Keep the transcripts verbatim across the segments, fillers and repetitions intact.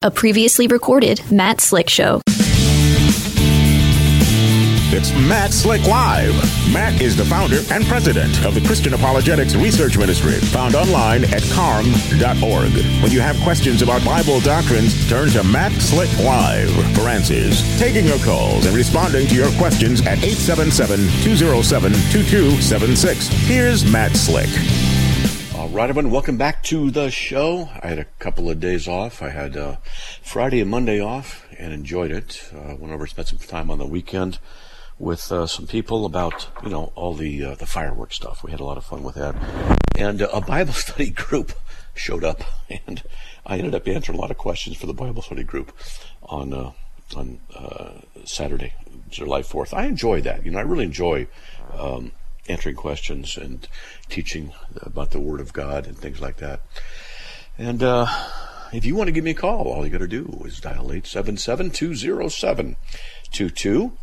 A previously recorded Matt Slick Show. It's Matt Slick Live. Matt is the founder and president of the Christian Apologetics Research Ministry, found online at carm dot org. When you have questions about Bible doctrines, turn to Matt Slick Live for answers. Taking your calls and responding to your questions at eight seven seven, two oh seven, two two seven six. Here's Matt Slick. All right, everyone, welcome back to the show. I had a couple of days off. I had uh, Friday and Monday off and enjoyed it. Uh, went over and spent some time on the weekend with uh, some people about, you know, all the uh, the fireworks stuff. We had a lot of fun with that. And uh, a Bible study group showed up, and I ended up answering a lot of questions for the Bible study group on uh, on uh, Saturday, July fourth. I enjoy that. You know, I really enjoy um, answering questions and teaching about the Word of God and things like that. And uh, if you want to give me a call, all you got to do is dial eight seven seven, two oh seven, two two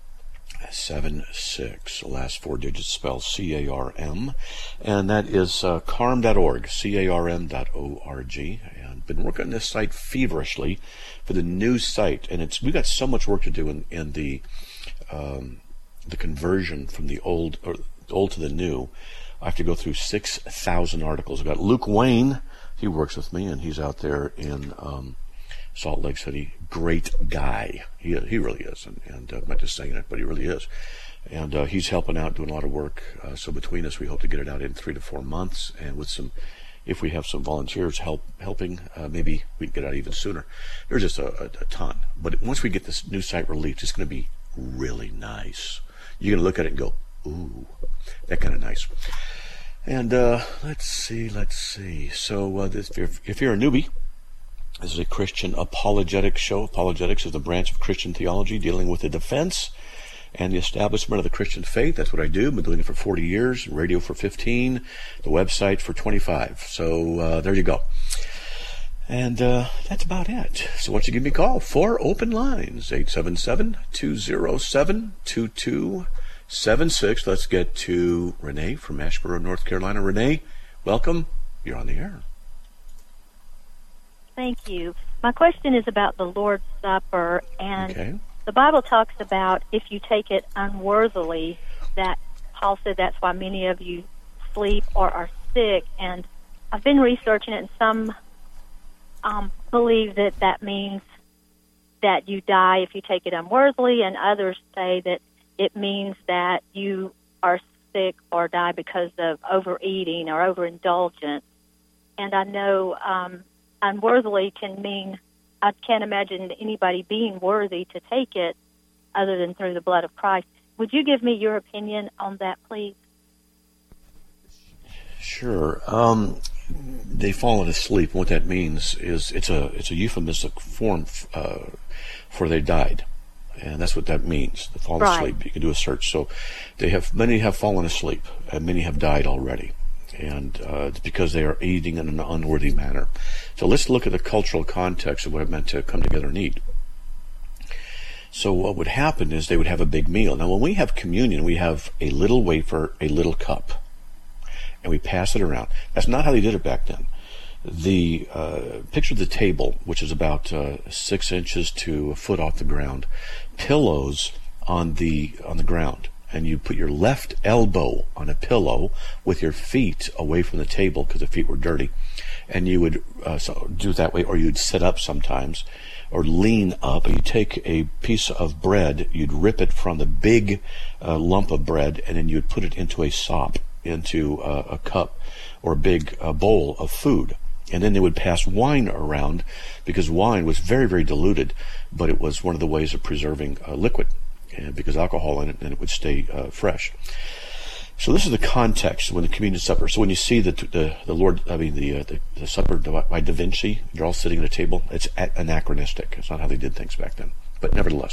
seven six. The last four digits spell C A R M, and that is uh, carm dot org, C A R M dot O R G. And been working on this site feverishly for the new site, and it's we got so much work to do in, in the um, the conversion from the old or old to the new. I have to go through six thousand articles. I've got Luke Wayne. He works with me, and he's out there in um, Salt Lake City. Great guy. He he really is. And, and uh, I'm not just saying it, but he really is. And uh, he's helping out, doing a lot of work. Uh, so between us, we hope to get it out in three to four months. And with some, if we have some volunteers help helping, uh, maybe we can get out even sooner. There's just a, a, a ton. But once we get this new site released, it's going to be really nice. You're going to look at it and go, ooh, that kind of nice. And uh, let's see, let's see. So uh, this, if, if you're a newbie, this is a Christian apologetics show. Apologetics is the branch of Christian theology dealing with the defense and the establishment of the Christian faith. That's what I do. I've been doing it for forty years, radio for fifteen, the website for twenty-five. So uh, there you go. And uh, that's about it. So why don't you give me a call? Four open lines, eight seven seven, two oh seven, two two seven six. Let's get to Renee from Asheboro, North Carolina. Renee, welcome. You're on the air. Thank you. My question is about the Lord's Supper, and okay. The Bible talks about if you take it unworthily, that Paul said that's why many of you sleep or are sick, and I've been researching it, and some um, believe that that means that you die if you take it unworthily, and others say that it means that you are sick or die because of overeating or overindulgence. And I know um, unworthily can mean, I can't imagine anybody being worthy to take it other than through the blood of Christ. Would you give me your opinion on that, please? Sure. Um, they've fallen asleep. What that means is it's a it's a euphemistic form uh, for they died. And that's what that means. They fall right. asleep. You can do a search. So they have many have fallen asleep, and many have died already. And uh, it's because they are eating in an unworthy manner. So let's look at the cultural context of what it meant to come together and eat. So what would happen is they would have a big meal. Now, when we have communion, we have a little wafer, a little cup, and we pass it around. That's not how they did it back then. The uh, picture the table, which is about uh, six inches to a foot off the ground, pillows on the on the ground, and you put your left elbow on a pillow with your feet away from the table because the feet were dirty, and you would uh, so do it that way, or you'd sit up sometimes, or lean up. And you take a piece of bread, you'd rip it from the big uh, lump of bread, and then you'd put it into a sop, into uh, a cup or a big uh, bowl of food. And then they would pass wine around, because wine was very, very diluted, but it was one of the ways of preserving uh, liquid, and because alcohol in it, and it would stay uh, fresh. So this is the context when the communion supper. So when you see the the, the Lord, I mean the, uh, the the supper by Da Vinci, they're all sitting at a table. It's anachronistic. It's not how they did things back then, but nevertheless.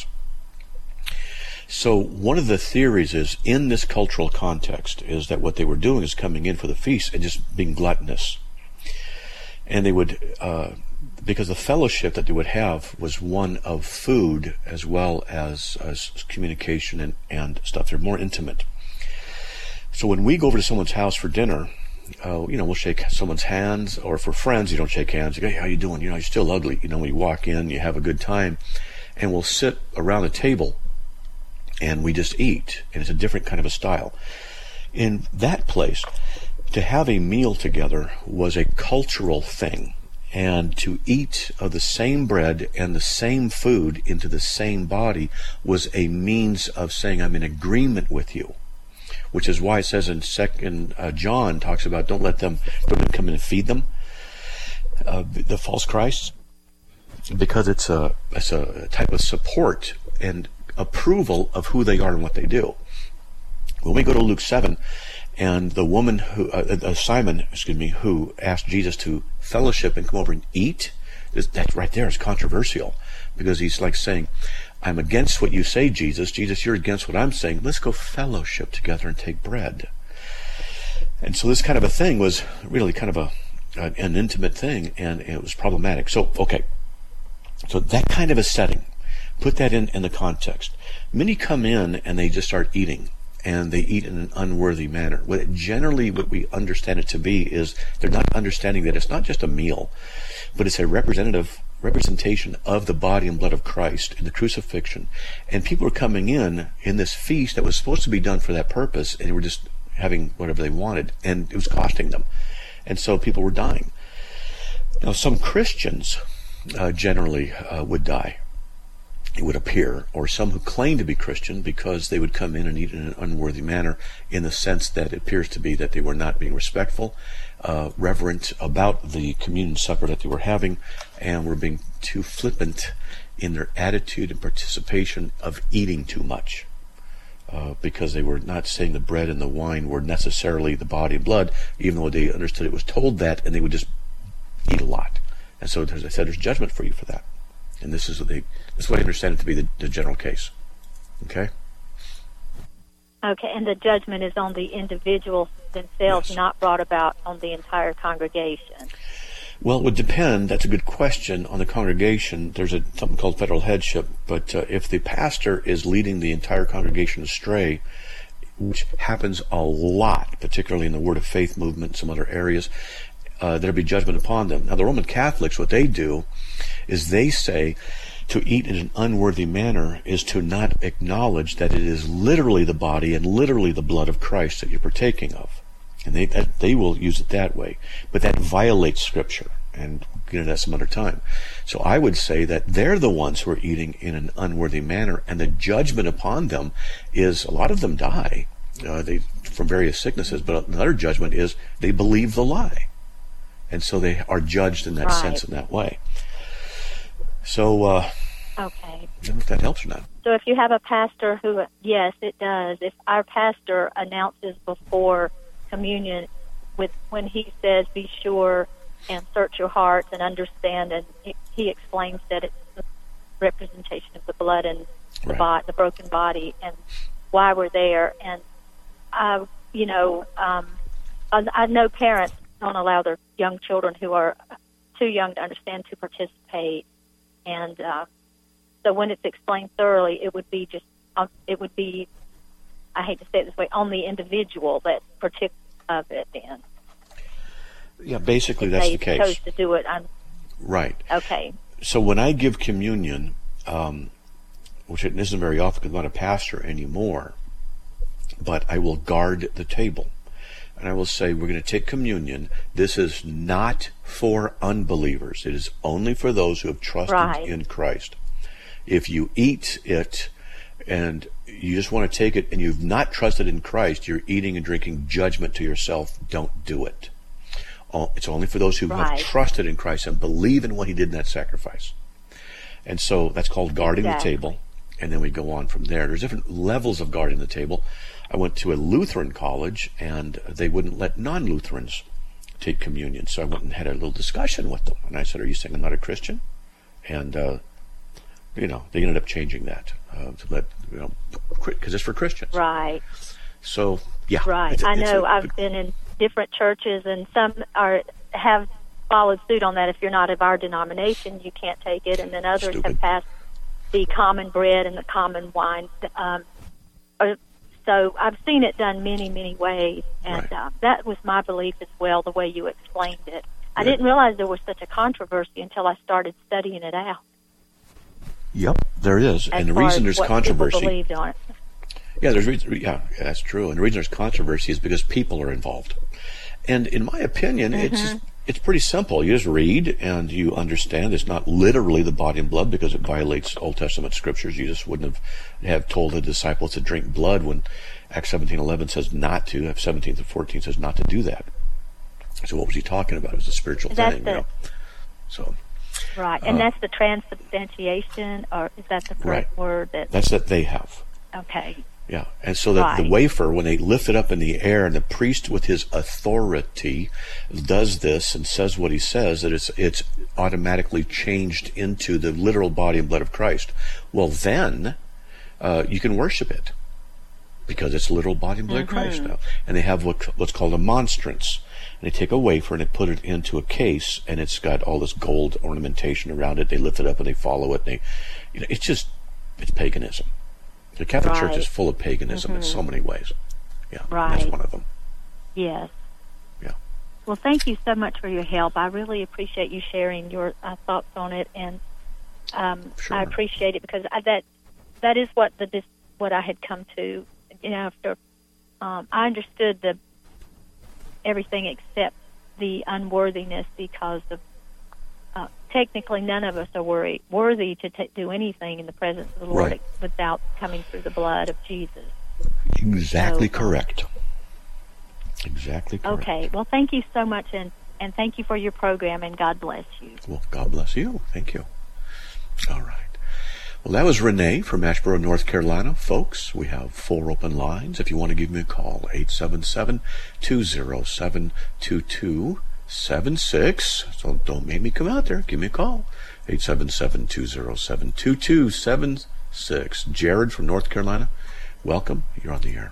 So one of the theories is, in this cultural context, is that what they were doing is coming in for the feast and just being gluttonous. And they would, uh, because the fellowship that they would have was one of food as well as, as communication and, and stuff. They're more intimate. So when we go over to someone's house for dinner, uh, you know, we'll shake someone's hands, or for friends, you don't shake hands. You go, hey, how you doing? You know, you're still ugly. You know, when you walk in, you have a good time. And we'll sit around a table and we just eat. And it's a different kind of a style. In that place, to have a meal together was a cultural thing. And to eat of the same bread and the same food into the same body was a means of saying, I'm in agreement with you. Which is why it says in Second uh, John talks about don't let them don't let them come in and feed them, uh, the false Christs, because it's a it's a type of support and approval of who they are and what they do. When we go to Luke seven, and the woman who uh, uh, Simon, excuse me, who asked Jesus to fellowship and come over and eat, that right there is controversial, because he's like saying, I'm against what you say, Jesus. Jesus, you're against what I'm saying. Let's go fellowship together and take bread. And so this kind of a thing was really kind of a an intimate thing, and it was problematic. So, okay. So that kind of a setting, put that in, in the context. Many come in and they just start eating, and they eat in an unworthy manner. What it, generally what we understand it to be is they're not understanding that it's not just a meal, but it's a representative representation of the body and blood of Christ in the crucifixion. And people were coming in in this feast that was supposed to be done for that purpose, and they were just having whatever they wanted, and it was costing them. And so people were dying. Now, some Christians uh, generally uh, would die, it would appear, or some who claim to be Christian, because they would come in and eat in an unworthy manner, in the sense that it appears to be that they were not being respectful, uh, reverent about the communion supper that they were having, and were being too flippant in their attitude and participation of eating too much, uh, because they were not saying the bread and the wine were necessarily the body and blood, even though they understood it was told that, and they would just eat a lot. And so, as I said, there's judgment for you for that. And this is what they, this is what I understand it to be the, the general case. Okay? Okay, and the judgment is on the individuals themselves, Yes. not brought about on the entire congregation. Well, it would depend. That's a good question on the congregation. There's a something called federal headship, but uh, if the pastor is leading the entire congregation astray, which happens a lot, particularly in the Word of Faith movement and some other areas, uh, there'll be judgment upon them. Now, the Roman Catholics, what they do is they say to eat in an unworthy manner is to not acknowledge that it is literally the body and literally the blood of Christ that you're partaking of. And they that, they will use it that way. But that violates Scripture, and we'll get into that some other time. So I would say that they're the ones who are eating in an unworthy manner, and the judgment upon them is, a lot of them die uh, they from various sicknesses, but another judgment is they believe the lie. And so they are judged in that Right. sense, in that way. So, uh, Okay. I don't know if that helps or not. So if you have a pastor who, yes, it does. If our pastor announces before communion, with when he says, be sure and search your hearts and understand, and he, he explains that it's the representation of the blood and the, Right. body, the broken body, and why we're there. And, I, you know, um, I, I know parents don't allow their young children who are too young to understand to participate. And uh, so when it's explained thoroughly, it would be just, uh, it would be, I hate to say it this way, on the individual that partakes of it then. Yeah, basically that's they the case. chose to do it. I'm, Right. okay. So when I give communion, um, which it isn't very often because I'm not a pastor anymore, but I will guard the table. And I will say, we're going to take communion. This is not for unbelievers. It is only for those who have trusted Right. in Christ. If you eat it and you just want to take it and you've not trusted in Christ, you're eating and drinking judgment to yourself. Don't do it. It's only for those who Right. have trusted in Christ and believe in what he did in that sacrifice. And so that's called guarding Exactly. the table. And then we go on from there. There's different levels of guarding the table. I went to a Lutheran college, and they wouldn't let non-Lutherans take communion. So I went and had a little discussion with them. And I said, are you saying I'm not a Christian? And, uh, you know, they ended up changing that uh, to let, you know, because it's for Christians. Right. So, yeah. Right. It's a- I it's know a- I've been in different churches, and some are have followed suit on that. If you're not of our denomination, you can't take it. And then others Stupid. have passed the common bread and the common wine, um, or so I've seen it done many, many ways, and Right. uh, that was my belief as well, the way you explained it. I Good. didn't realize there was such a controversy until I started studying it out. Yep, there is. As And the far reason as there's what controversy. people believed on it. Yeah, there's reason, yeah, that's true. And the reason there's controversy is because people are involved. And in my opinion, Mm-hmm. it's it's pretty simple. You just read and you understand it's not literally the body and blood because it violates Old Testament scriptures. Jesus wouldn't have have told the disciples to drink blood when Acts seventeen eleven says not to. Acts seventeen to fourteen says not to do that. So what was he talking about? It was a spiritual That's thing, the- you know. So Right, and Uh, that's the transubstantiation, or is that the correct Right. word? That that's that they have. okay, Yeah, and so that the Right. wafer, when they lift it up in the air, and the priest with his authority does this and says what he says, that it's it's automatically changed into the literal body and blood of Christ. Well, then uh, you can worship it because it's literal body and blood of Christ now. And they have what what's called a monstrance. And they take a wafer and they put it into a case, and it's got all this gold ornamentation around it. They lift it up and they follow it. And they, you know, it's just it's paganism. The Catholic Church Right. is full of paganism in so many ways. Yeah, Right. that's one of them. yes. Yeah. Well, thank you so much for your help. I really appreciate you sharing your uh, thoughts on it, and um, Sure. I appreciate it because I, that that is what the this, what I had come to. You know, after um, I understood the everything except the unworthiness, because of uh, technically none of us are worry, worthy to t- do anything in the presence of the Lord Right. without coming through the blood of Jesus. Exactly So, correct. Exactly correct. Okay. Well, thank you so much, and, and thank you for your program, and God bless you. Well, God bless you. Thank you. All right. Well, that was Renee from Asheboro, North Carolina. Folks, we have four open lines. If you want to give me a call, eight seven seven, two zero seven, two two seven six. So don't make me come out there. Give me a call. eight seven seven, two zero seven, two two seven six. Jared from North Carolina, welcome. You're on the air.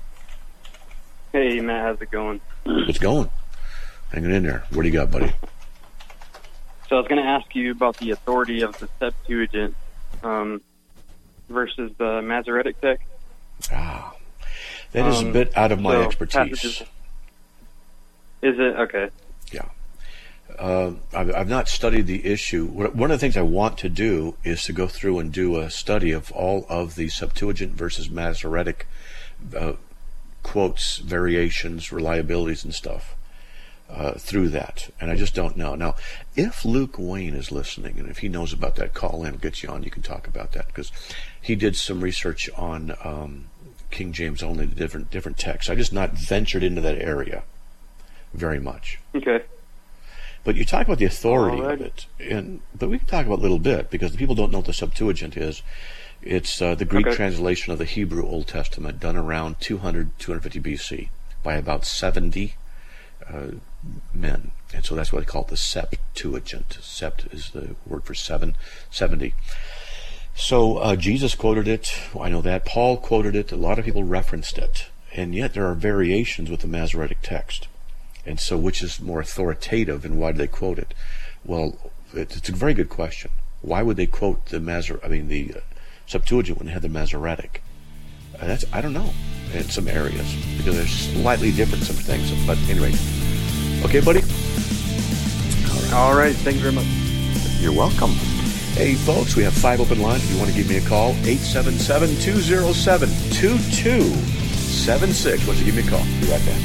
Hey, Matt, how's it going? It's going. Hanging in there. What do you got, buddy? So I was going to ask you about the authority of the Septuagint um, versus the Masoretic text. Ah, that is a Um, bit out of my so expertise. passages- Is it? Okay. Yeah. Uh, I've, I've not studied the issue. What- One of the things I want to do is to go through and do a study of all of the Septuagint versus Masoretic uh, quotes, variations, reliabilities, and stuff uh, through that. And I just don't know. Now, if Luke Wayne is listening, and if he knows about that, call in, get you on, you can talk about that, because he did some research on um, King James only, the different different texts. I just not ventured into that area very much. Okay. But you talk about the authority of Alright. it, and but we can talk about it a little bit, because the people don't know what the Septuagint is. It's uh, the Greek Okay. translation of the Hebrew Old Testament, done around two hundred, two hundred fifty B C by about seventy uh, men. And so that's why they call it the Septuagint. Sept is the word for seven, seventy. So uh, Jesus quoted it. I know that. Paul quoted it. A lot of people referenced it. And yet there are variations with the Masoretic text. And so which is more authoritative, and why do they quote it? Well, it, it's a very good question. Why would they quote the Masor? I mean, the uh, Septuagint when they had the Masoretic? Uh, that's I don't know. In some areas, because they're slightly different some things. But anyway, okay, buddy. All right. Thank you very much. You're welcome. Hey, folks, we have five open lines. If you want to give me a call, eight seven seven, two zero seven, two two seven six. Once you give me a call, be right back.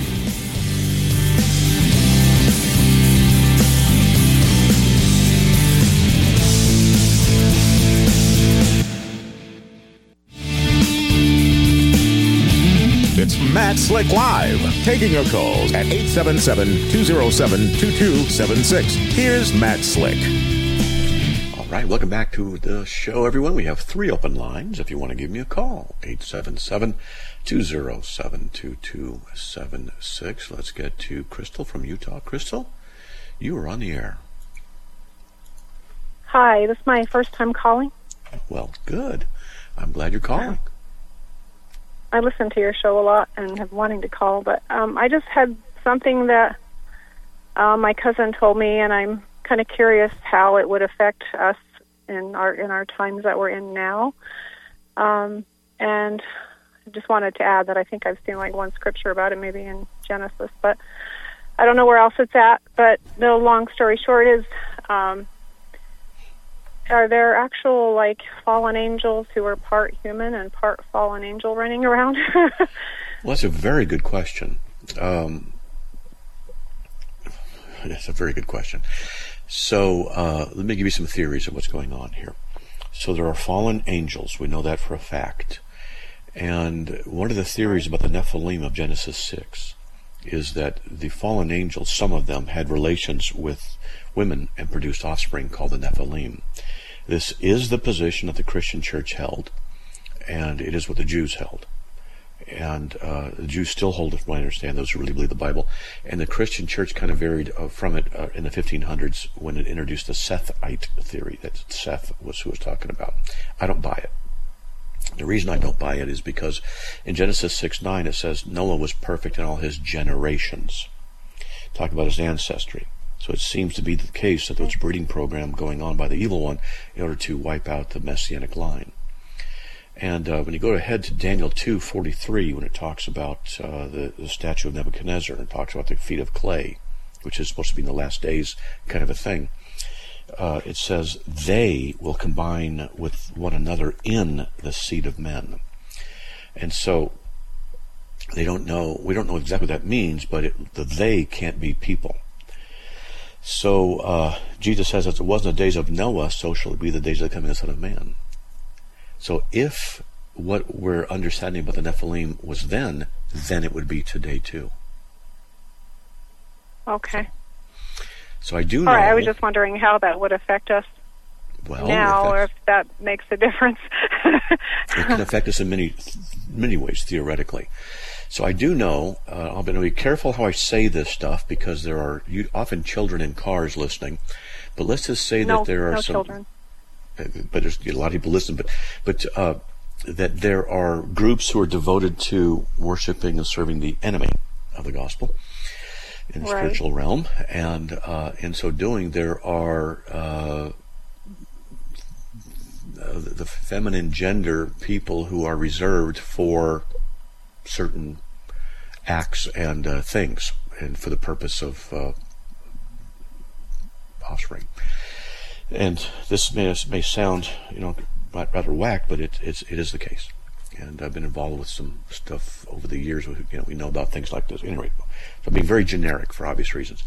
It's Matt Slick Live, taking your calls at eight seven seven, two zero seven, two two seven six. Here's Matt Slick. All right, welcome back to the show, everyone. We have three open lines. If you want to give me a call, eight seven seven, two zero seven, two two seven six. Let's get to Crystal from Utah. Crystal, you are on the air. Hi, this is my first time calling. Well, good. I'm glad you're calling. I listen to your show a lot and have wanting to call, but um, I just had something that uh, my cousin told me, and I'm kind of curious how it would affect us in our in our times that we're in now. Um, and just wanted to add that I think I've seen like one scripture about it, maybe in Genesis, but I don't know where else it's at. But the long story short is, um, are there actual like fallen angels who are part human and part fallen angel running around? Well, that's a very good question. Um, that's a very good question. So uh, let me give you some theories of what's going on here. So there are fallen angels. We know that for a fact. And one of the theories about the Nephilim of Genesis six is that the fallen angels, some of them, had relations with women and produced offspring called the Nephilim. This is the position that the Christian church held, and it is what the Jews held. And uh, the Jews still hold it, from what I understand, those who really believe the Bible. And the Christian church kind of varied uh, from it uh, in the fifteen hundreds when it introduced the Sethite theory, that Seth was who was talking about. I don't buy it. The reason I don't buy it is because in Genesis six nine it says Noah was perfect in all his generations, talking about his ancestry. So it seems to be the case that there was a breeding program going on by the evil one in order to wipe out the Messianic line. And uh, when you go ahead to Daniel two forty-three, when it talks about uh, the, the statue of Nebuchadnezzar, and it talks about the feet of clay, which is supposed to be in the last days kind of a thing, uh, it says they will combine with one another in the seed of men. And so they don't know, we don't know exactly what that means, but it, the they can't be people. So uh, Jesus says, as it was in the days of Noah, so shall it be the days of the coming of the Son of Man. So if what we're understanding about the Nephilim was then, then it would be today too. Okay. So I do know... All right, I was just wondering how that would affect us well, now, or if that makes a difference. It can affect us in many many ways, theoretically. So I do know, uh, I'm going to be careful how I say this stuff, because there are often children in cars listening, but let's just say no, that there are no some... children. But there's a lot of people listening, but, but uh, that there are groups who are devoted to worshiping and serving the enemy of the gospel in the right. spiritual realm, and uh, in so doing, there are uh, the feminine gender people who are reserved for certain acts and uh, things, and for the purpose of uh, offspring. And this may may sound, you know, rather whack, but it it's, it is the case. And I've been involved with some stuff over the years. You know, we know about things like this. Anyway, so I'm being very generic for obvious reasons.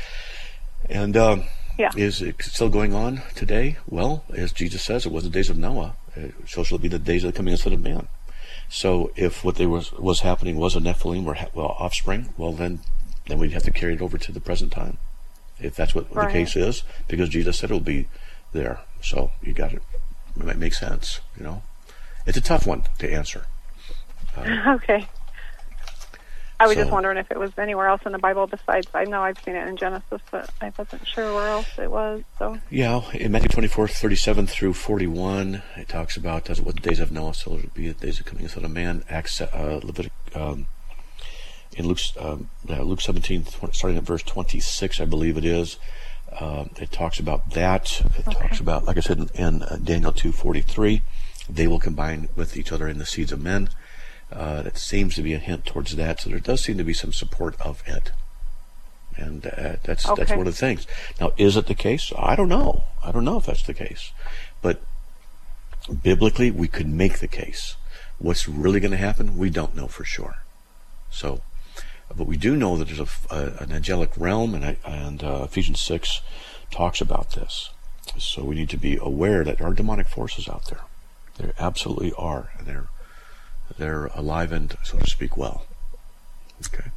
And um, yeah. Is it still going on today? Well, as Jesus says, it was the days of Noah. So shall it be the days of the coming of the Son of Man. So if what they was was happening was a Nephilim or well, offspring, well then then we'd have to carry it over to the present time, if that's what right. the case is, because Jesus said it will be there. So you got it. It might make sense, you know. It's a tough one to answer. Uh, okay. I was so, just wondering if it was anywhere else in the Bible besides, I know I've seen it in Genesis, but I wasn't sure where else it was. So yeah, in Matthew twenty-four, thirty-seven through forty-one, it talks about as what the days of Noah, so it be the days of coming of the Son of Man. Acts, uh, Levitic, um, in Luke, um, uh, Luke seventeen, starting at verse twenty-six, I believe it is. Uh, it talks about that. It okay. talks about, like I said, in, in uh, Daniel two forty-three, they will combine with each other in the seeds of men. Uh, that seems to be a hint towards that. So there does seem to be some support of it, and uh, that's okay. that's one of the things. Now, is it the case? I don't know. I don't know if that's the case, but biblically, we could make the case. What's really going to happen? We don't know for sure. So. But we do know that there's a, a, an angelic realm, and, I, and uh, Ephesians six talks about this. So we need to be aware that there are demonic forces out there. There absolutely are, and they're they're alive and, so to speak, well. Okay.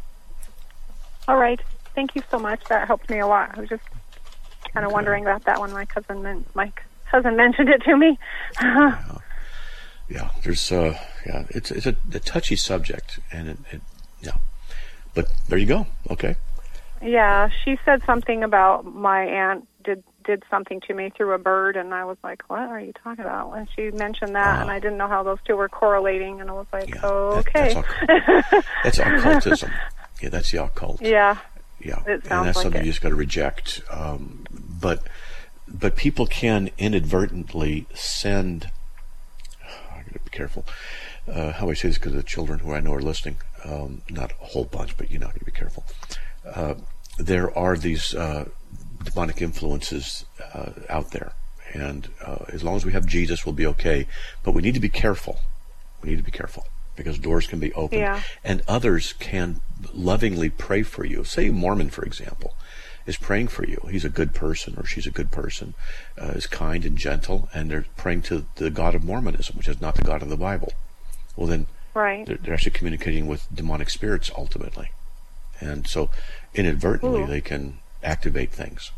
All right. Thank you so much. That helped me a lot. I was just kind of okay. wondering about that when my cousin meant, my cousin mentioned it to me. yeah. yeah. There's uh yeah. It's it's a, a touchy subject, and it, it yeah. But there you go. Okay. Yeah, she said something about my aunt did did something to me through a bird, and I was like, "What are you talking about?" And she mentioned that, uh, and I didn't know how those two were correlating, and I was like, yeah, "Oh, that, okay." That's, that's occultism. Yeah, that's the occult. Yeah. Yeah, it sounds and that's like something it. you just got to reject. Um, but but people can inadvertently send. I got to be careful. uh, how I say this because the children who I know are listening, um, not a whole bunch, but you know, you be careful. Uh, there are these uh, demonic influences uh, out there, and uh, as long as we have Jesus, we'll be okay. But we need to be careful. We need to be careful because doors can be opened, Yeah. and others can lovingly pray for you. Say a Mormon, for example, is praying for you. He's a good person, or she's a good person, uh, is kind and gentle, and they're praying to the God of Mormonism, which is not the God of the Bible. Well, then Right. they're, they're actually communicating with demonic spirits ultimately. And so inadvertently Ooh. they can activate things.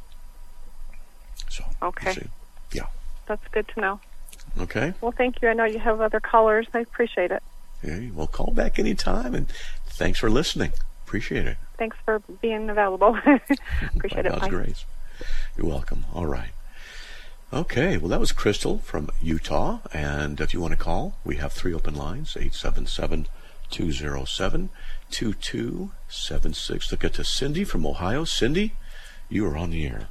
So, Okay. you see. Yeah. That's good to know. Okay. Well, thank you. I know you have other callers. I appreciate it. Yeah, well, call back anytime, and thanks for listening. Appreciate it. Thanks for being available. Appreciate By it. God's Bye. grace. You're welcome. All right. Okay, well, that was Crystal from Utah, and if you want to call, we have three open lines, eight seven seven, two zero seven, two two seven six. Let's get to Cindy from Ohio. Cindy, you are on the air.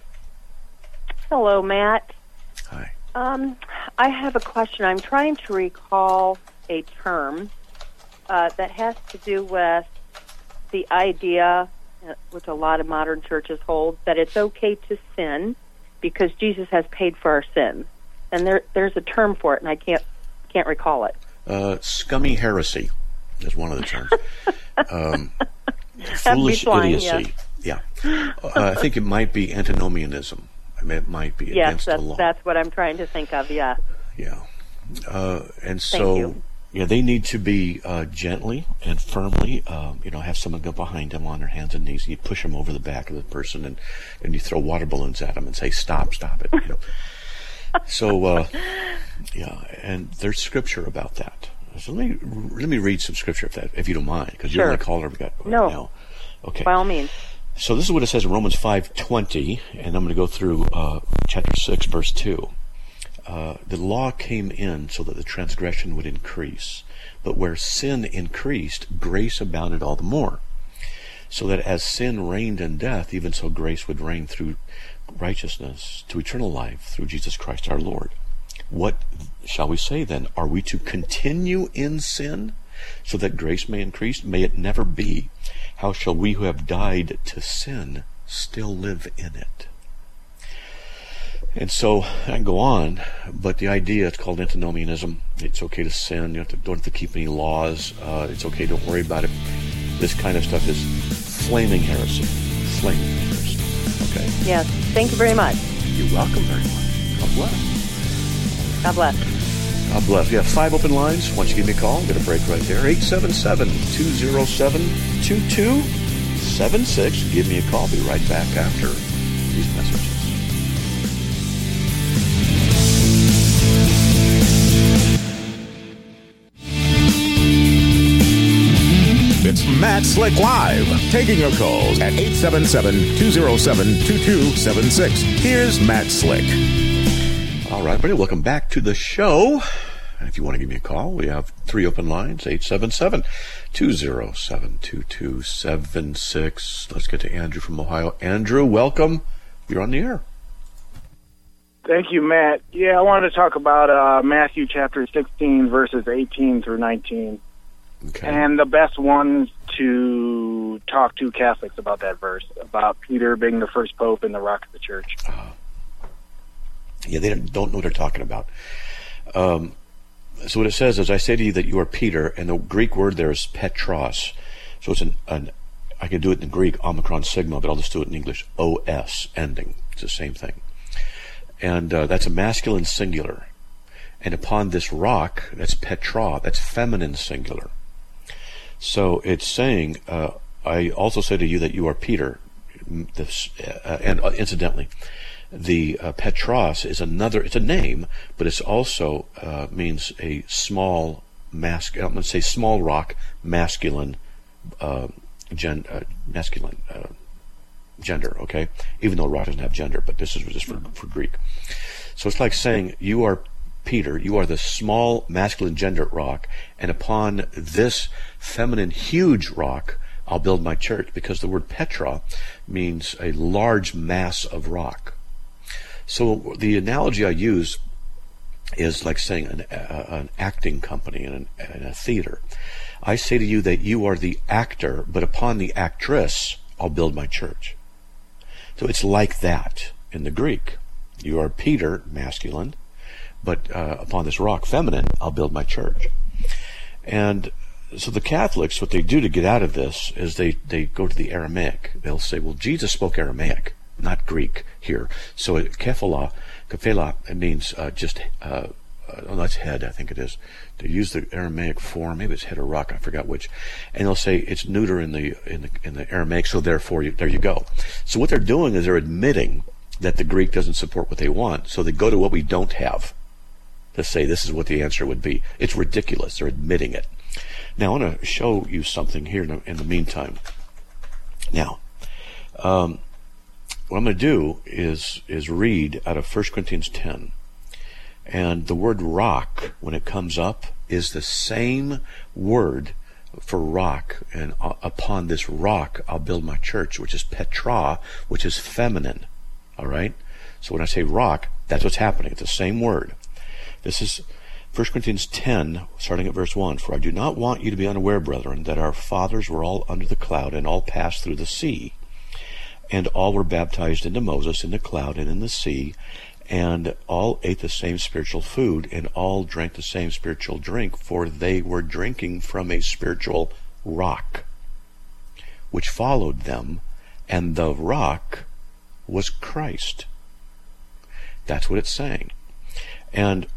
Hello, Matt. Hi. Um, I have a question. I'm trying to recall a term uh, that has to do with the idea, uh, which a lot of modern churches hold, that it's okay to sin because Jesus has paid for our sins. And there, there's a term for it, and I can't can't recall it. Uh, scummy heresy is one of the terms. um, That'd foolish be flying, idiocy. Yeah. uh, I think it might be antinomianism. I mean, it might be Yes, against that's, the law. that's what I'm trying to think of, yeah. Yeah. Uh, and so, you. yeah, they need to be uh, gently and firmly, um, you know, have someone go behind them on their hands and knees. You push them over the back of the person, and, and you throw water balloons at them and say, stop, stop it. You know. So, uh, yeah, and there's scripture about that. So let me let me read some scripture if that, if you don't mind, because Sure. you're the caller we got right No. now. Okay. By all means. So this is what it says in Romans five twenty, and I'm going to go through uh, chapter six, verse two. Uh, the law came in so that the transgression would increase, but where sin increased, grace abounded all the more. So that as sin reigned in death, even so grace would reign through righteousness to eternal life through Jesus Christ our Lord. What shall we say then? Are we to continue in sin so that grace may increase? May it never be. How shall we who have died to sin still live in it? And so I can go on, but the idea, it's called antinomianism. It's okay to sin. You have to, don't have to keep any laws. Uh, it's okay, don't worry about it. This kind of stuff is flaming heresy. Flaming heresy. Okay? Yes. Thank you very much. You're welcome very much. God bless. God bless. God bless. We have five open lines. Why don't you give me a call? Get a break right there. eight seven seven, two zero seven, two two seven six. Give me a call. I'll be right back after these messages. It's Matt Slick Live, taking your calls at eight seven seven, two zero seven, two two seven six. Here's Matt Slick. All right, everybody, welcome back to the show. If you want to give me a call, we have three open lines, eight seven seven, two zero seven, two two seven six. Let's get to Andrew from Ohio. Andrew, welcome. You're on the air. Thank you, Matt. Yeah, I wanted to talk about uh, Matthew chapter sixteen, verses eighteen through nineteen. Okay. And the best ones to talk to Catholics about that verse, about Peter being the first pope and the rock of the church. Uh, yeah, they don't, don't know what they're talking about. Um, so what it says is, I say to you that you are Peter, and the Greek word there is Petros. So it's an, an I can do it in Greek, Omicron Sigma, but I'll just do it in English, O S ending. It's the same thing. And uh, that's a masculine singular. And upon this rock, that's Petra, that's feminine singular. So it's saying, uh, I also say to you that you are Peter. This, uh, and uh, incidentally, the uh, Petros is another, it's a name, but it's also uh, means a small, mas- I'm going to say small rock, masculine, uh, gen- uh, masculine uh, gender, okay? Even though rock doesn't have gender, but this is just for, for Greek. So it's like saying, you are Peter, you are the small masculine gender rock, and upon this feminine huge rock, I'll build my church, because the word Petra means a large mass of rock. So the analogy I use is like saying an, uh, an acting company in, an, in a theater. I say to you that you are the actor, but upon the actress, I'll build my church. So it's like that in the Greek. You are Peter, masculine, but uh, upon this rock, feminine, I'll build my church. And so the Catholics, what they do to get out of this is they, they go to the Aramaic. They'll say, well, Jesus spoke Aramaic, not Greek here. So kephala, kephala, it means uh, just, uh, oh, that's head, I think it is. They use the Aramaic form, maybe it's head or rock, I forgot which. And they'll say it's neuter in the in the, in the Aramaic, so therefore, you, there you go. So what they're doing is they're admitting that the Greek doesn't support what they want, so they go to what we don't have to say this is what the answer would be. It's ridiculous. They're admitting it. Now, I want to show you something here in the, in the meantime. Now, um, what I'm going to do is is read out of First Corinthians ten. And the word rock, when it comes up, is the same word for rock. And uh, upon this rock, I'll build my church, which is Petra, which is feminine. All right? So when I say rock, that's what's happening. It's the same word. This is First Corinthians ten, starting at verse one. For I do not want you to be unaware, brethren, that our fathers were all under the cloud and all passed through the sea. And all were baptized into Moses in the cloud and in the sea. And all ate the same spiritual food, and all drank the same spiritual drink, for they were drinking from a spiritual rock, which followed them, and the rock was Christ. That's what it's saying. And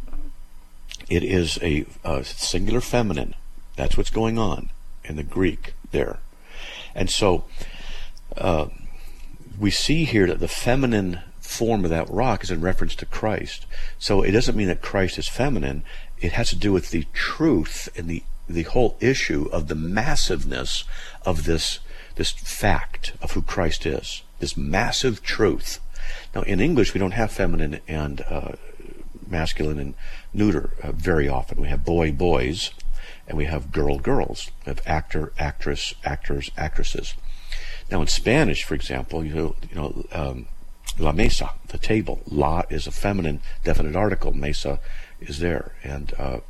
it is a, a singular feminine. That's what's going on in the Greek there. And so uh, we see here that the feminine form of that rock is in reference to Christ. So it doesn't mean that Christ is feminine. It has to do with the truth and the the whole issue of the massiveness of this this fact of who Christ is, this massive truth. Now, in English, we don't have feminine and uh, masculine and neuter uh, very often. We have boy, boys, and we have girl, girls. We have actor, actress, actors, actresses. Now, in Spanish, for example, you know, you know um, la mesa, the table. La is a feminine definite article. Mesa is there. And uh,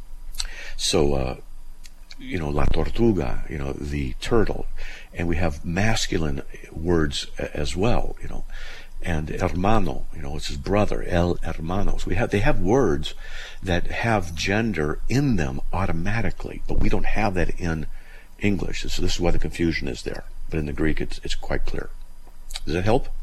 so, uh, you know, la tortuga, you know, the turtle. And we have masculine words as well, you know. And hermano, you know, it's his brother, el hermanos. We have, they have words that have gender in them automatically, but we don't have that in English. So this is why the confusion is there. But in the Greek, it's it's quite clear. Does that help?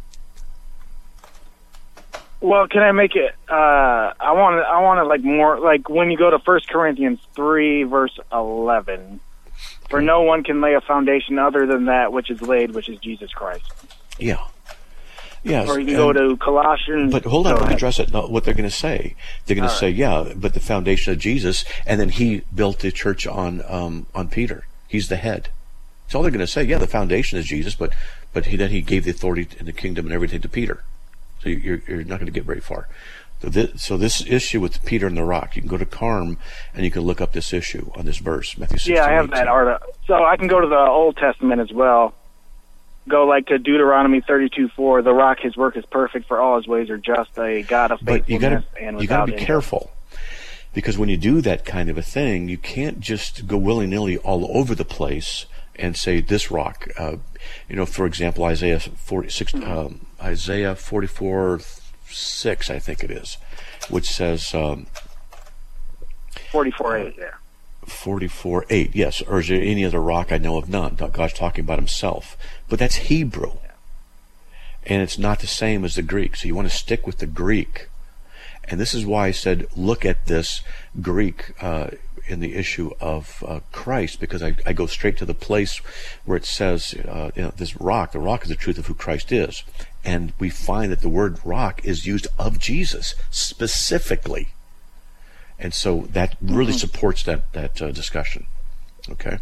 Well, can I make it? Uh, I want to. I want to like more like when you go to First Corinthians three, verse eleven. For no one can lay a foundation other than that which is laid, which is Jesus Christ. Yeah. Yes. Or you can go to Colossians. But hold on, let me address it. No, what they're going to say, they're going to say, yeah, but the foundation of Jesus, and then he built the church on um, on Peter. He's the head. So all they're going to say, yeah, the foundation is Jesus, but but he, then he gave the authority and the kingdom and everything to Peter. So you're, you're not going to get very far. So this, so this issue with Peter and the rock, you can go to Carm and you can look up this issue on this verse, Matthew sixteen. Yeah, I have that article. So I can go to the Old Testament as well. Go like to Deuteronomy thirty-two four. The rock, his work is perfect, for all his ways are just, a God of faithfulness. But you gotta, and without you got to be end. careful. Because when you do that kind of a thing, you can't just go willy-nilly all over the place and say this rock. Uh, you know, for example, Isaiah forty-six, um, Isaiah forty-four six, I think it is, which says um, forty-four eight, yeah. forty-four eight, yes. Or is there any other rock? I know of none. God's talking about himself. But that's Hebrew. And it's not the same as the Greek. So you want to stick with the Greek. And this is why I said, look at this Greek uh, in the issue of uh, Christ, because I, I go straight to the place where it says, uh, you know, this rock, the rock is the truth of who Christ is. And we find that the word rock is used of Jesus specifically. And so that really mm-hmm. supports that, that uh, discussion. Okay?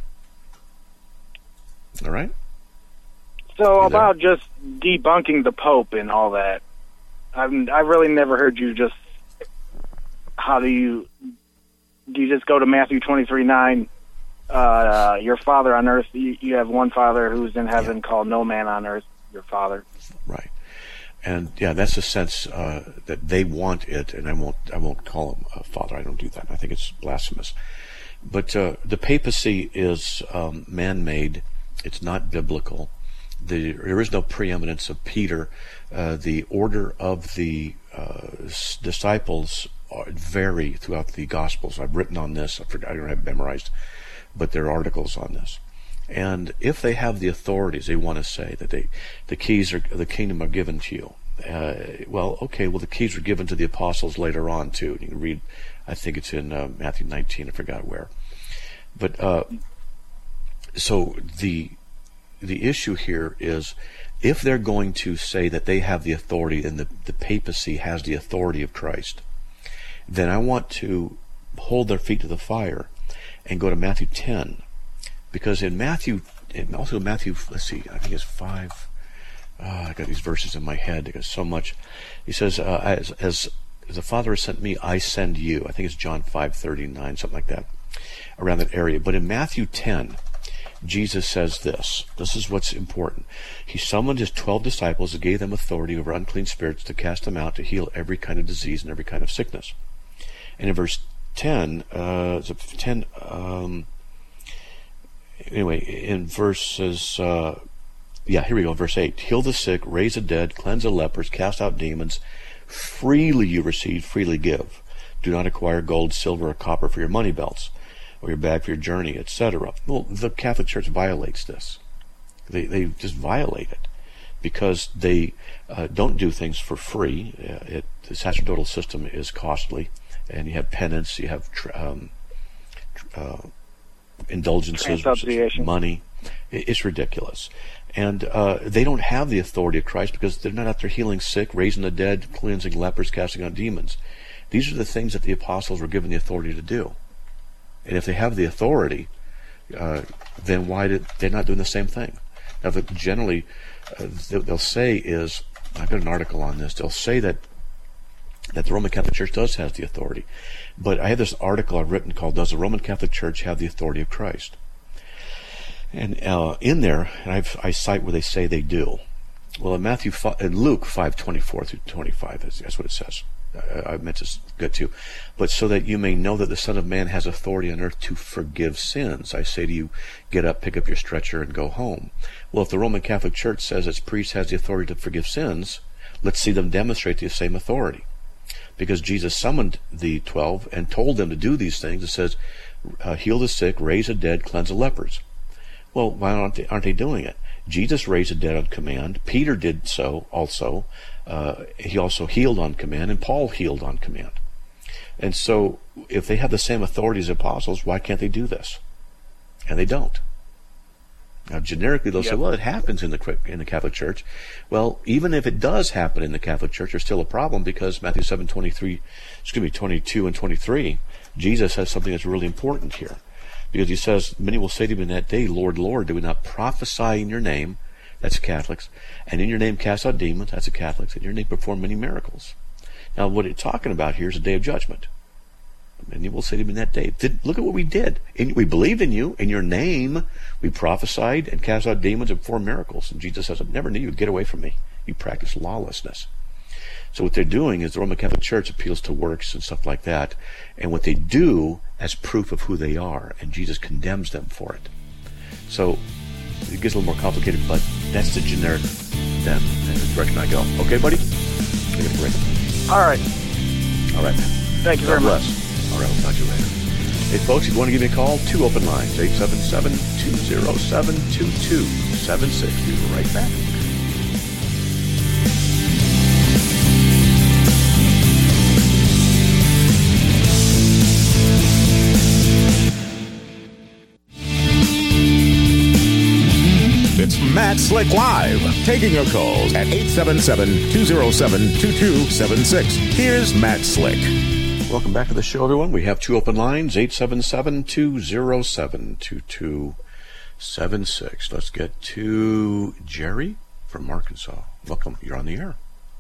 All right? So you about there? Just debunking the Pope and all that, I've, I've really never heard you just, how do you, do you just go to Matthew twenty-three nine, uh, your Father on earth, you, you have one Father who's in heaven yeah. called no man on earth, your Father. Right. And yeah, that's the sense uh, that they want it, and I won't I won't call him a father. I don't do that. I think it's blasphemous. But uh, the papacy is um, man-made. It's not biblical. The, there is no preeminence of Peter. Uh, the order of the uh, disciples are, vary throughout the Gospels. I've written on this. I don't have it memorized, but there are articles on this. And if they have the authorities, they want to say that they, the keys are, the kingdom are given to you. Uh, well, okay, well the keys were given to the apostles later on too. You can read, I think it's in uh, Matthew nineteen, I forgot where. But uh, so the the issue here is, if they're going to say that they have the authority and the, the papacy has the authority of Christ, then I want to hold their feet to the fire and go to Matthew ten. Because in Matthew, in also Matthew, let's see, I think it's five. Uh, I got these verses in my head. I got so much. He says, uh, as, as as the Father has sent me, I send you. I think it's John five thirty-nine, something like that, around that area. But in Matthew ten, Jesus says this. This is what's important. He summoned his twelve disciples and gave them authority over unclean spirits to cast them out, to heal every kind of disease and every kind of sickness. And in verse ten, uh, ten. Um, Anyway, in verses, uh, yeah, here we go, verse eight. Heal the sick, raise the dead, cleanse the lepers, cast out demons. Freely you receive, freely give. Do not acquire gold, silver, or copper for your money belts, or your bag for your journey, et cetera. Well, the Catholic Church violates this. They they just violate it because they uh, don't do things for free. Uh, it, the sacerdotal system is costly, and you have penance, you have tr- um, tr- uh, indulgences, money. It's ridiculous. And uh, they don't have the authority of Christ because they're not out there healing sick, raising the dead, cleansing lepers, casting out demons. These are the things that the apostles were given the authority to do. And if they have the authority, uh, then why did they're not doing the same thing? Now, the, generally, uh, they'll say is, I've got an article on this, they'll say that that the Roman Catholic Church does have the authority. But I have this article I've written called, Does the Roman Catholic Church Have the Authority of Christ? And uh, in there, and I've, I cite where they say they do. Well, in Matthew, in Luke five twenty-four through twenty-five, that's, that's what it says. I, I meant to get to. But so that you may know that the Son of Man has authority on earth to forgive sins, I say to you, get up, pick up your stretcher, and go home. Well, if the Roman Catholic Church says its priest has the authority to forgive sins, let's see them demonstrate the same authority. Because Jesus summoned the twelve and told them to do these things. It says, uh, heal the sick, raise the dead, cleanse the lepers. Well, why aren't they, aren't they doing it? Jesus raised the dead on command. Peter did so also. Uh, he also healed on command, and Paul healed on command. And so, if they have the same authority as apostles, why can't they do this? And they don't. Now, generically, they'll yep. say, well, it happens in the in the Catholic Church. Well, even if it does happen in the Catholic Church, there's still a problem because Matthew seven twenty-three, excuse me, twenty-two and twenty-three, Jesus says something that's really important here. Because he says, many will say to him in that day, Lord, Lord, do we not prophesy in your name? That's Catholics. And in your name cast out demons? That's the Catholics. In your name perform many miracles. Now, what it's talking about here is a day of judgment. And you will say to him in that day, look at what we did. In, we believed in you. In your name, we prophesied and cast out demons and performed miracles. And Jesus says, I never knew you. Get away from me. You practice lawlessness. So what they're doing is the Roman Catholic Church appeals to works and stuff like that. And what they do as proof of who they are. And Jesus condemns them for it. So it gets a little more complicated, but that's the generic then, and the direction I go. Okay, buddy? I got a break. All right. All right, man. Thank you God very bless. much. All right, I'll talk to you later. Hey, folks, if you want to give me a call, two open lines, eight seven seven, two oh seven, two two seven six. We'll be right back. It's Matt Slick Live, taking your calls at eight seven seven, two oh seven, two two seven six. Here's Matt Slick. Welcome back to the show, everyone. We have two open lines, eight seven seven, two oh seven, two two seven six. Let's get to Jerry from Arkansas. Welcome. You're on the air.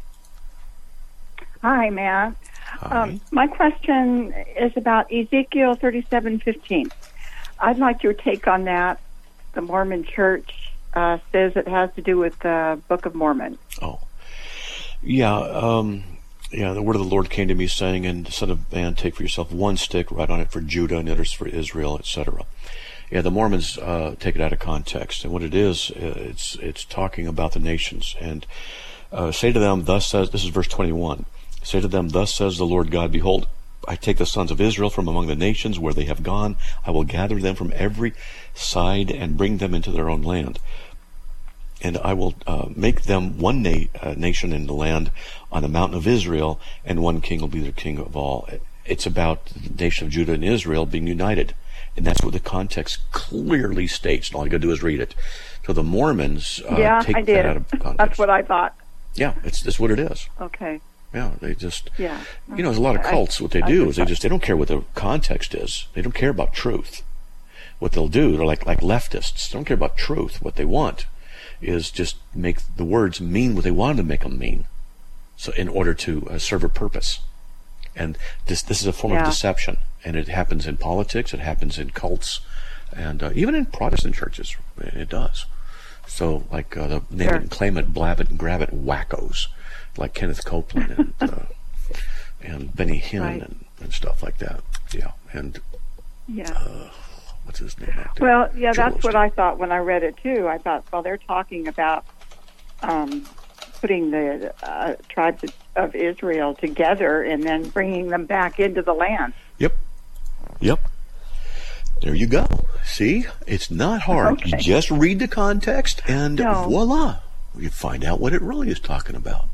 Hi, Matt. Hi. Um, my question is about Ezekiel thirty-seven fifteen. I'd like your take on that. The Mormon Church uh, says it has to do with the Book of Mormon. Oh. Yeah, um, yeah. The word of the Lord came to me, saying, "And son of man, take for yourself one stick, write on it for Judah, and others for Israel, et cetera" Yeah, the Mormons uh, take it out of context, and what it is, it's it's talking about the nations. And uh, say to them, thus says, this is verse twenty-one. Say to them, thus says the Lord God, behold, I take the sons of Israel from among the nations where they have gone. I will gather them from every side and bring them into their own land. And I will uh, make them one na- uh, nation in the land on the mountain of Israel, and one king will be their king of all. It's about the nation of Judah and Israel being united. And that's what the context clearly states. And all you got to do is read it. So the Mormons uh, yeah, take I did. that out of context. That's what I thought. Yeah, it's that's what it is. Okay. Yeah, they just, yeah. you know, there's a lot of cults. I, what they I do is they just, they don't care what the context is. They don't care about truth. What they'll do, they're like, like leftists. They don't care about truth. What they want is just make the words mean what they want to make them mean. So in order to uh, serve a purpose. And this this is a form yeah. of deception. And it happens in politics, it happens in cults, and uh, even in Protestant churches, it does. So, like uh, the name sure. it and claim it, blab it and grab it wackos, like Kenneth Copeland and uh, and Benny Hinn right. and, and stuff like that. Yeah, and yeah. Uh, what's his name? Well, yeah, Joel that's Osteen. what I thought when I read it too. I thought, well, they're talking about um, putting the uh, tribes of Israel together and then bringing them back into the land. Yep. Yep. There you go. See? It's not hard. Okay. You just read the context and no. voila. You find out what it really is talking about.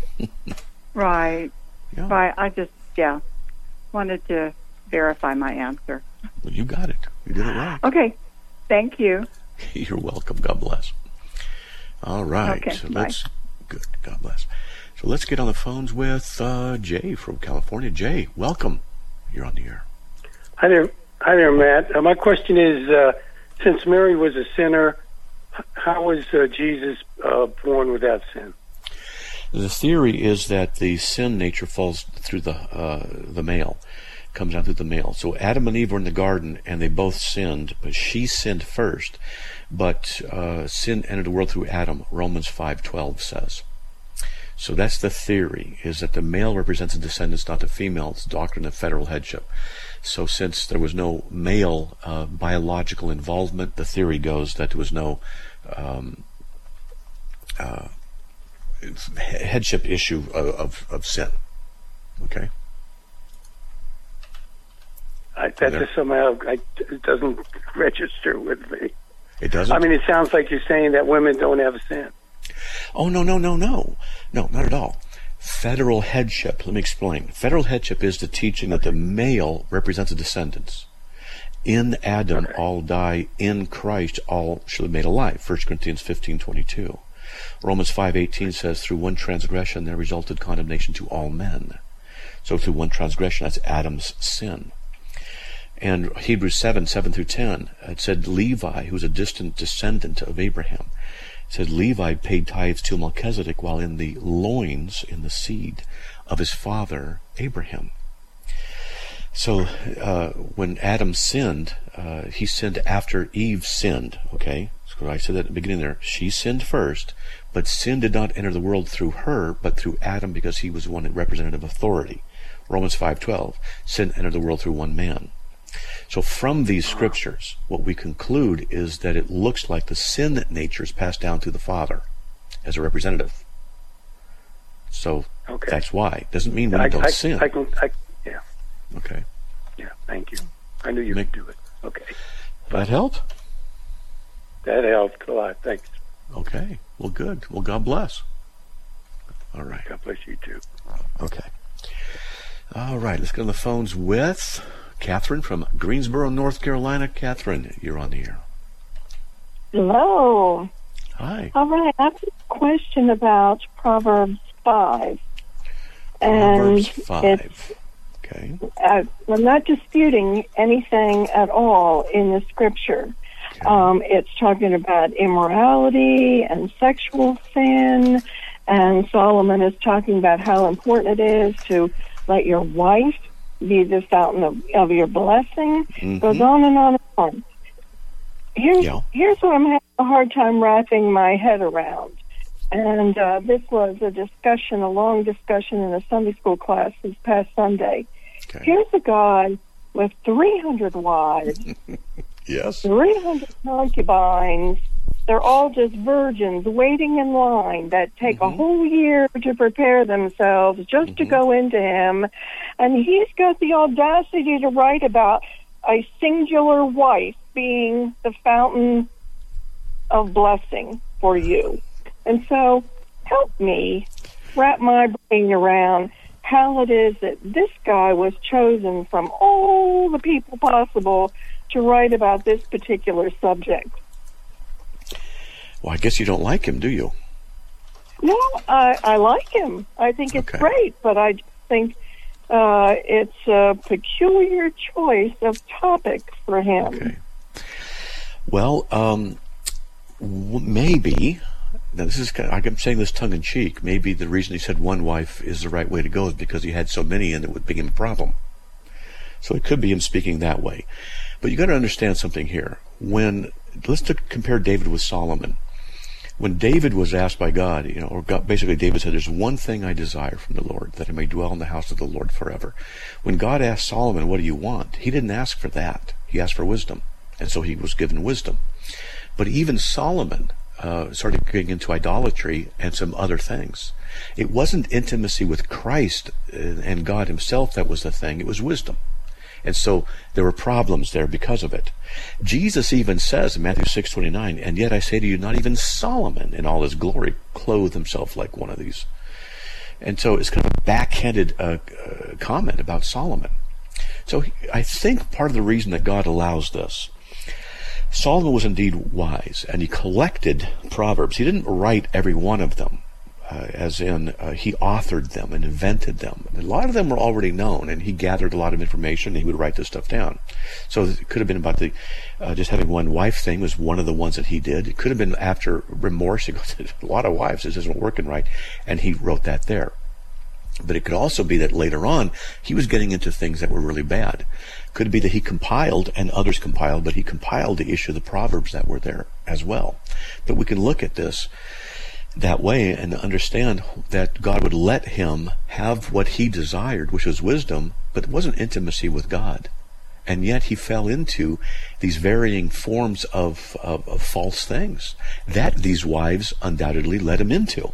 Right. Yeah. Right. I just, yeah, wanted to verify my answer. Well, you got it. You did it right. Okay. Thank you. You're welcome. God bless. All right. Okay, So bye. let's, good. God bless. So let's get on the phones with uh, Jay from California. Jay, welcome. You're on the air. Hi there, hi there, Matt. Uh, my question is, uh, since Mary was a sinner, how was uh, Jesus uh, born without sin? The theory is that the sin nature falls through the uh, the male, comes out through the male. So Adam and Eve were in the garden, and they both sinned, but she sinned first. But uh, sin entered the world through Adam. Romans five twelve says. So that's the theory, is that the male represents the descendants, not the female. It's the doctrine of federal headship. So since there was no male uh, biological involvement, the theory goes that there was no um, uh, headship issue of, of, of sin. Okay? I, that just somehow I, it doesn't register with me. It doesn't? I mean, it sounds like you're saying that women don't have a sin. Oh, no, no, no, no. No, not at all. Federal headship, let me explain. Federal headship is the teaching that the male represents the descendants. In Adam, okay. all die. In Christ, all shall be made alive. First Corinthians fifteen twenty-two. Romans five eighteen says, through one transgression there resulted condemnation to all men. So through one transgression, that's Adam's sin. And Hebrews seven, seven through ten, it said Levi, who was a distant descendant of Abraham, said Levi paid tithes to Melchizedek while in the loins, in the seed of his father Abraham. So uh, when Adam sinned, uh, he sinned after Eve sinned, okay? So I said that at the beginning there. She sinned first, but sin did not enter the world through her, but through Adam, because he was the one that represented authority. Romans five twelve, sin entered the world through one man. So from these scriptures, what we conclude is that it looks like the sin nature is passed down to the Father as a representative. So okay. that's why. Doesn't mean women I, don't I, sin. I can, I, yeah. Okay. Yeah, thank you. I knew you Make, could do it. Okay. That help? That helped a lot. Thanks. Okay. Well, good. Well, God bless. All right. God bless you, too. Okay. All right. Let's get on the phones with Catherine from Greensboro, North Carolina. Catherine, you're on the air. Hello. Hi. All right. I have a question about Proverbs five. Proverbs and five. Okay. Uh, I'm not disputing anything at all in the scripture. Okay. Um, it's talking about immorality and sexual sin, and Solomon is talking about how important it is to let your wife be the fountain of, of your blessing. Mm-hmm. Goes on and on and on. Here's, yeah. here's what I'm having a hard time wrapping my head around. And uh, this was a discussion, a long discussion in a Sunday school class this past Sunday. Okay. Here's a guy with three hundred wives, yes, three hundred concubines. They're all just virgins waiting in line that take mm-hmm. a whole year to prepare themselves just mm-hmm. to go into him. And he's got the audacity to write about a singular wife being the fountain of blessing for you. And so help me wrap my brain around how it is that this guy was chosen from all the people possible to write about this particular subject. Well, I guess you don't like him, do you? No, I, I like him. I think it's okay. great, but I think uh, it's a peculiar choice of topic for him. Okay. Well, um, w- maybe, now this is kind of, I'm saying this tongue-in-cheek, maybe the reason he said one wife is the right way to go is because he had so many and it would become a problem. So it could be him speaking that way. But you got to understand something here. When, let's to compare David with Solomon. When David was asked by God, you know, or God, basically David said, there's one thing I desire from the Lord, that I may dwell in the house of the Lord forever. When God asked Solomon, what do you want? He didn't ask for that. He asked for wisdom. And so he was given wisdom. But even Solomon uh, started getting into idolatry and some other things. It wasn't intimacy with Christ and God himself that was the thing. It was wisdom. And so there were problems there because of it. Jesus even says in Matthew six twenty-nine, and yet I say to you, not even Solomon in all his glory clothed himself like one of these. And so it's kind of a backhanded uh, uh, comment about Solomon. So he, I think part of the reason that God allows this, Solomon was indeed wise, and he collected Proverbs. He didn't write every one of them. Uh, as in, uh, he authored them and invented them. A lot of them were already known, and he gathered a lot of information, and he would write this stuff down. So it could have been about the uh, just having one wife thing was one of the ones that he did. It could have been after remorse. He goes, a lot of wives, this isn't working right, and he wrote that there. But it could also be that later on, he was getting into things that were really bad. Could be that he compiled, and others compiled, but he compiled the issue of the Proverbs that were there as well. But we can look at this that way and understand that God would let him have what he desired, which was wisdom, but it wasn't intimacy with God. And yet he fell into these varying forms of, of, of false things that these wives undoubtedly led him into.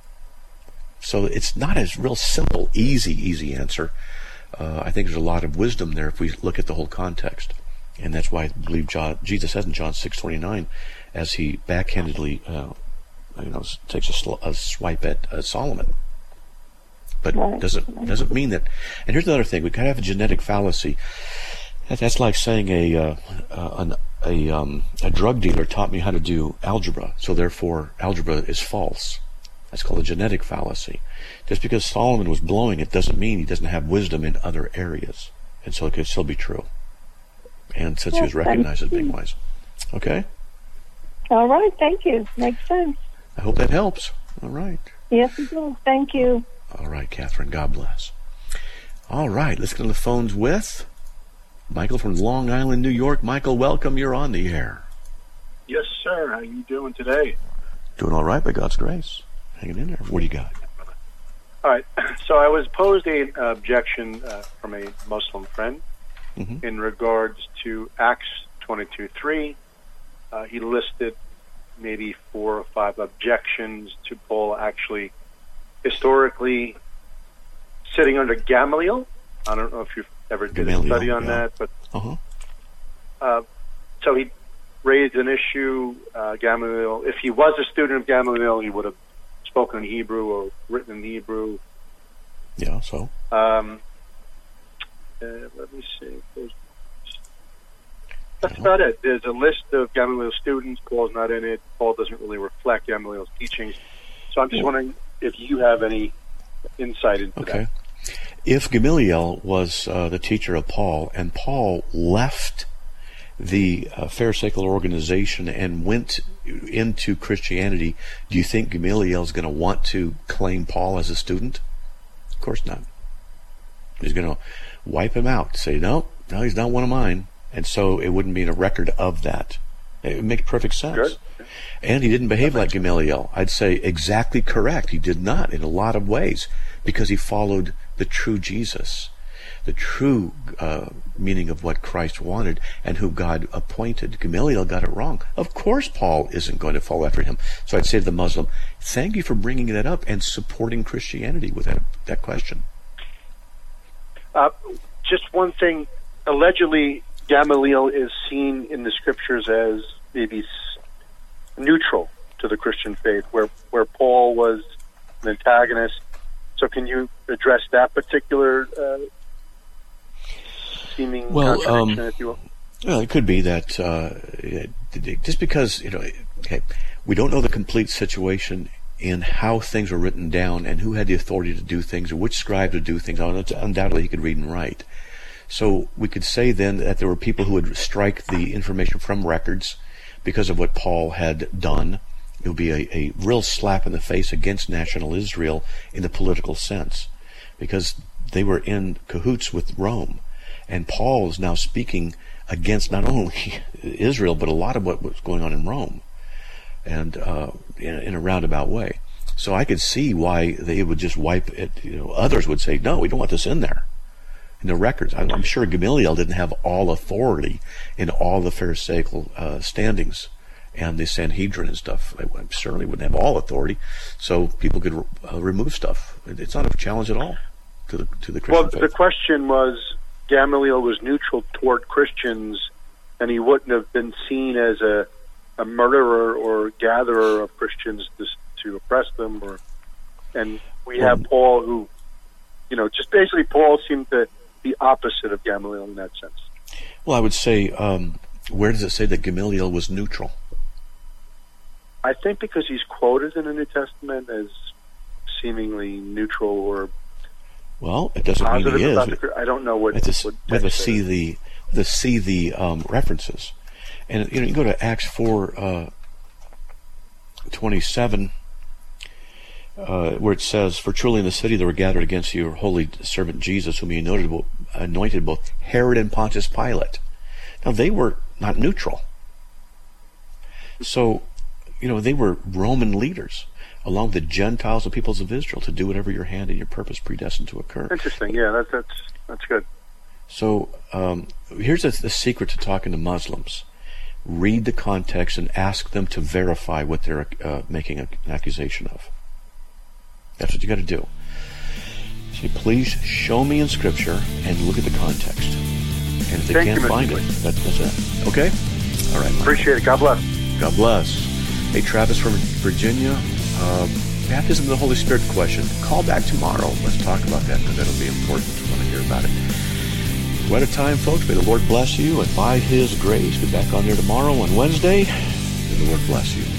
So it's not a real simple, easy, easy answer. Uh, I think there's a lot of wisdom there if we look at the whole context. And that's why I believe John, Jesus says in John six twenty-nine, as he backhandedly uh, you know, takes a, sl- a swipe at uh, Solomon, but right. doesn't doesn't mean that. And here's another thing: we kind of have a genetic fallacy. That, that's like saying a uh, uh, an, a um, a drug dealer taught me how to do algebra, so therefore algebra is false. That's called a genetic fallacy. Just because Solomon was blowing it doesn't mean he doesn't have wisdom in other areas, and so it could still be true. And since he was recognized as being wise, okay. All right, thank you. Makes sense. I hope that helps. All right. Yes, it does. Thank you. All right, Catherine. God bless. All right, let's get on the phones with Michael from Long Island, New York. Michael, welcome. You're on the air. Yes, sir. How you doing today? Doing all right by God's grace. Hanging in there. What do you got? All right. So I was posed an objection uh, from a Muslim friend mm-hmm. in regards to Acts twenty-two three. Uh, he listed maybe four or five objections to Paul actually historically sitting under Gamaliel. I don't know if you've ever did Gamaliel, a study on yeah. that, but uh-huh. uh, so he raised an issue. Uh, Gamaliel, if he was a student of Gamaliel, he would have spoken in Hebrew or written in Hebrew. Yeah. So. Um, uh, let me see. There's That's about it. There's a list of Gamaliel's students. Paul's not in it. Paul doesn't really reflect Gamaliel's teachings. So I'm just wondering if you have any insight into okay. that. If Gamaliel was uh, the teacher of Paul, and Paul left the uh, Pharisaical organization and went into Christianity, do you think Gamaliel is going to want to claim Paul as a student? Of course not. He's going to wipe him out, say, no, no, he's not one of mine. And so it wouldn't be a record of that. It makes perfect sense. Good. And he didn't behave like Gamaliel. I'd say exactly correct. He did not in a lot of ways because he followed the true Jesus, the true uh, meaning of what Christ wanted and who God appointed. Gamaliel got it wrong. Of course Paul isn't going to follow after him. So I'd say to the Muslim, thank you for bringing that up and supporting Christianity with that, that question. Uh, just one thing. Allegedly, Gamaliel is seen in the scriptures as maybe s- neutral to the Christian faith, where, where Paul was an antagonist. So can you address that particular uh, seeming well, contradiction, um, if you will? Well, it could be that uh, just because, you know, okay, we don't know the complete situation in how things were written down and who had the authority to do things or which scribe to do things. Undoubtedly, he could read and write. So we could say then that there were people who would strike the information from records because of what Paul had done. It would be a, a real slap in the face against national Israel in the political sense, because they were in cahoots with Rome. And Paul is now speaking against not only Israel, but a lot of what was going on in Rome, and uh, in, in a roundabout way. So I could see why they would just wipe it. You know, others would say, no, we don't want this in there, in the records. I'm, I'm sure Gamaliel didn't have all authority in all the Pharisaical uh, standings and the Sanhedrin and stuff. They certainly wouldn't have all authority, so people could uh, remove stuff. It's not a challenge at all to the to the Christian Well, faith. the question was, Gamaliel was neutral toward Christians, and he wouldn't have been seen as a, a murderer or gatherer of Christians to, to oppress them. Or, and we have Um, Paul, who, you know, just basically Paul seemed to be opposite of Gamaliel in that sense. Well, I would say, um, where does it say that Gamaliel was neutral? I think because he's quoted in the New Testament as seemingly neutral or Well, it doesn't mean positive he is. about the, I don't know what. We have to, what we have to text see that is. the we have to see the um, references, and you know you go to Acts four uh, twenty-seven, uh, where it says, "For truly in the city there were gathered against you your holy servant Jesus, whom he anointed, anointed both Herod and Pontius Pilate." Now they were not neutral, so you know they were Roman leaders, along with the Gentiles and peoples of Israel, to do whatever your hand and your purpose predestined to occur. Interesting. Yeah, that, that's that's good. So um, here's a, the secret to talking to Muslims. Read the context and ask them to verify what they're uh, making a, an accusation of. That's what you got to do. Say, please show me in Scripture and look at the context. And if they Thank can't you, find Mister it, that, that's it. Okay? All right. Mike. Appreciate it. God bless. God bless. Hey, Travis from Virginia. Uh, baptism of the Holy Spirit question. Call back tomorrow. Let's talk about that, because that'll be important. I want to hear about it. We're out of time, folks. May the Lord bless you, and by His grace, be back on there tomorrow on Wednesday. May the Lord bless you.